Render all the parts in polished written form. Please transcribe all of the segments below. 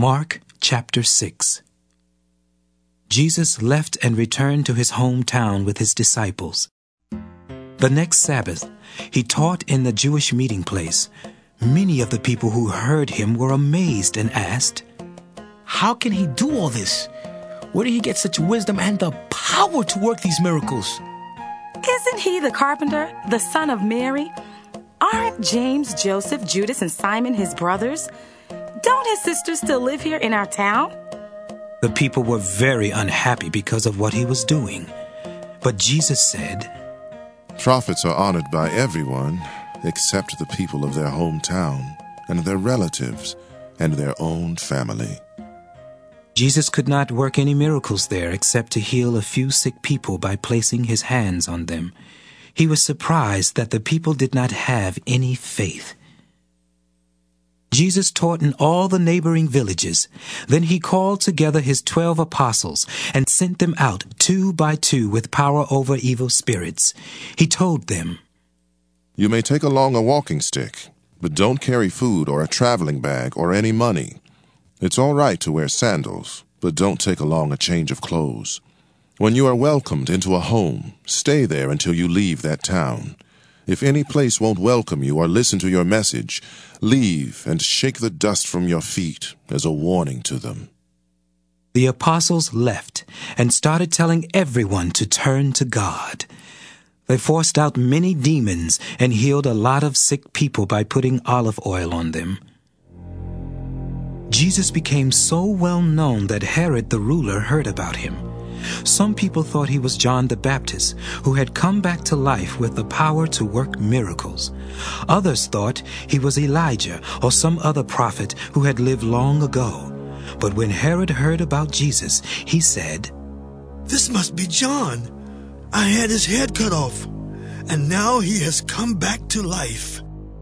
Mark chapter 6. Jesus left and returned to his hometown with his disciples. The next Sabbath, he taught in the Jewish meeting place. Many of the people who heard him were amazed and asked, "How can he do all this? Where did he get such wisdom and the power to work these miracles?" Isn't he the carpenter, the son of Mary? Aren't James, Joseph, Judas, and Simon his brothers? Don't his sisters still live here in our town? The people were very unhappy because of what he was doing. But Jesus said, "Prophets are honored by everyone except the people of their hometown and their relatives and their own family." Jesus could not work any miracles there except to heal a few sick people by placing his hands on them. He was surprised that the people did not have any faith. Jesus taught in all the neighboring villages. Then he called together his 12 apostles and sent them out 2 by 2 with power over evil spirits. He told them, "You may take along a walking stick, but don't carry food or a traveling bag or any money. It's all right to wear sandals, but don't take along a change of clothes. When you are welcomed into a home, stay there until you leave that town. If any place won't welcome you or listen to your message, leave and shake the dust from your feet as a warning to them." The apostles left and started telling everyone to turn to God. They forced out many demons and healed a lot of sick people by putting olive oil on them. Jesus became so well known that Herod the ruler heard about him. Some people thought he was John the Baptist, who had come back to life with the power to work miracles. Others thought he was Elijah or some other prophet who had lived long ago. But when Herod heard about Jesus, he said, "This must be John. I had his head cut off, and now he has come back to life."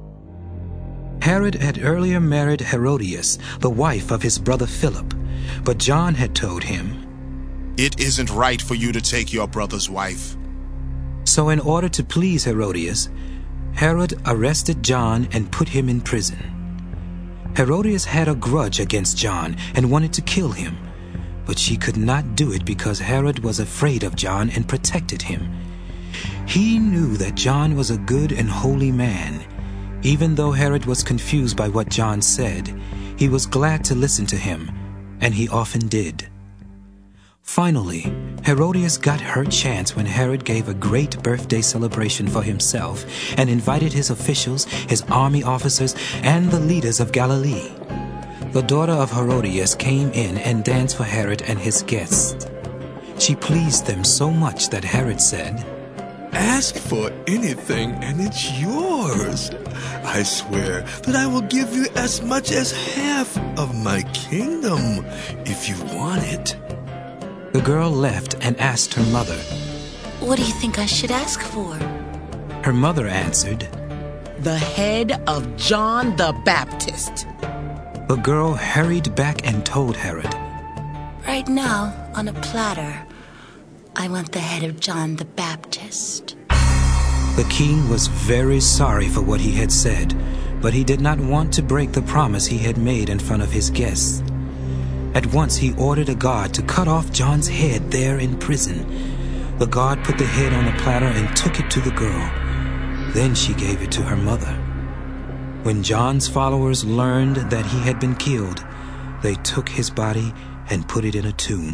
Herod had earlier married Herodias, the wife of his brother Philip, but John had told him, "It isn't right for you to take your brother's wife." So in order to please Herodias, Herod arrested John and put him in prison. Herodias had a grudge against John and wanted to kill him, but she could not do it because Herod was afraid of John and protected him. He knew that John was a good and holy man. Even though Herod was confused by what John said, he was glad to listen to him, and he often did. Finally, Herodias got her chance when Herod gave a great birthday celebration for himself and invited his officials, his army officers, and the leaders of Galilee. The daughter of Herodias came in and danced for Herod and his guests. She pleased them so much that Herod said, "Ask for anything and it's yours. I swear that I will give you as much as half of my kingdom if you want it." The girl left and asked her mother, "What do you think I should ask for?" Her mother answered, "The head of John the Baptist." The girl hurried back and told Herod, "Right now, on a platter, I want the head of John the Baptist." The king was very sorry for what he had said, but he did not want to break the promise he had made in front of his guests. At once he ordered a guard to cut off John's head there in prison. The guard put the head on a platter and took it to the girl. Then she gave it to her mother. When John's followers learned that he had been killed, they took his body and put it in a tomb.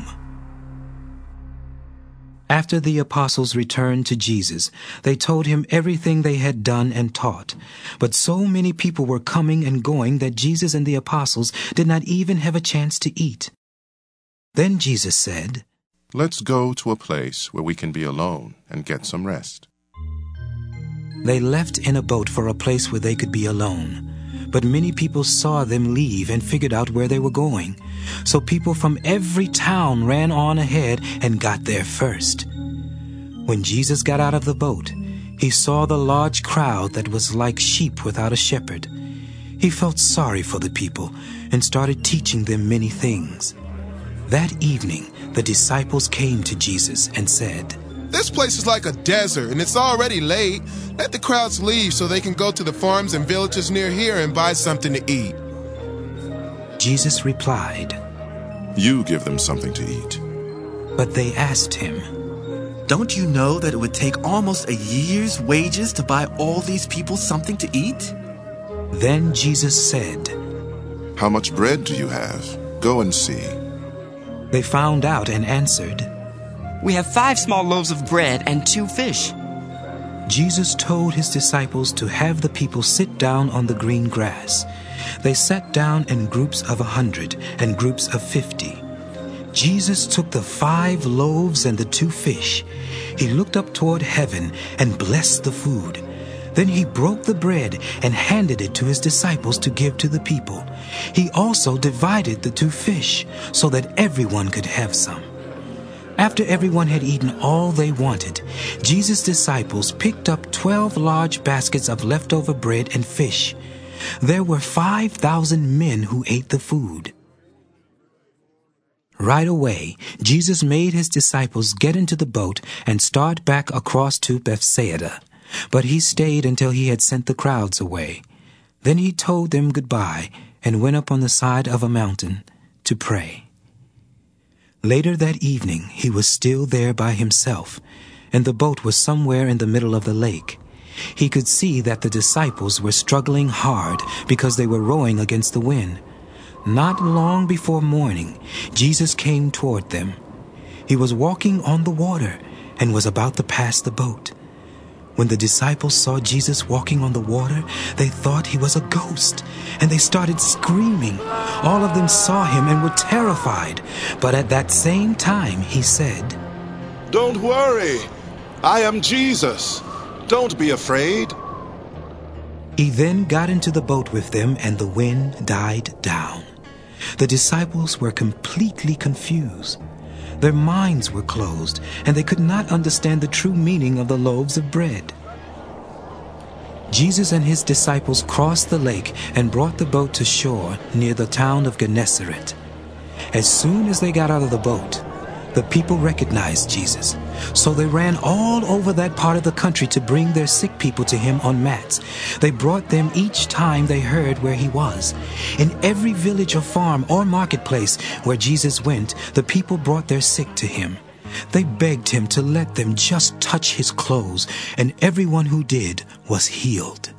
After the apostles returned to Jesus, they told him everything they had done and taught. But so many people were coming and going that Jesus and the apostles did not even have a chance to eat. Then Jesus said, "Let's go to a place where we can be alone and get some rest." They left in a boat for a place where they could be alone. But many people saw them leave and figured out where they were going. So people from every town ran on ahead and got there first. When Jesus got out of the boat, he saw the large crowd that was like sheep without a shepherd. He felt sorry for the people and started teaching them many things. That evening, the disciples came to Jesus and said, "This place is like a desert, and it's already late. Let the crowds leave so they can go to the farms and villages near here and buy something to eat." Jesus replied, You give them something to eat. But they asked him, Don't you know that it would take almost a year's wages to buy all these people something to eat? Then Jesus said, How much bread do you have? Go and see. They found out and answered, We have 5 small loaves of bread and 2 fish. Jesus told his disciples to have the people sit down on the green grass. They sat down in groups of 100 and groups of 50. Jesus took the 5 loaves and the 2 fish. He looked up toward heaven and blessed the food. Then he broke the bread and handed it to his disciples to give to the people. He also divided the 2 fish so that everyone could have some. After everyone had eaten all they wanted, Jesus' disciples picked up 12 large baskets of leftover bread and fish. There were 5,000 men who ate the food. Right away, Jesus made his disciples get into the boat and start back across to Bethsaida. But he stayed until he had sent the crowds away. Then he told them goodbye and went up on the side of a mountain to pray. Later that evening, he was still there by himself, and the boat was somewhere in the middle of the lake. He could see that the disciples were struggling hard because they were rowing against the wind. Not long before morning, Jesus came toward them. He was walking on the water and was about to pass the boat. When the disciples saw Jesus walking on the water, they thought he was a ghost, and they started screaming. All of them saw him and were terrified. But at that same time, he said, Don't worry. I am Jesus. Don't be afraid. He then got into the boat with them, and the wind died down. The disciples were completely confused. Their minds were closed, and they could not understand the true meaning of the loaves of bread. Jesus and his disciples crossed the lake and brought the boat to shore near the town of Gennesaret. As soon as they got out of the boat, the people recognized Jesus. So they ran all over that part of the country to bring their sick people to him on mats. They brought them each time they heard where he was. In every village or farm or marketplace where Jesus went, the people brought their sick to him. They begged him to let them just touch his clothes, and everyone who did was healed.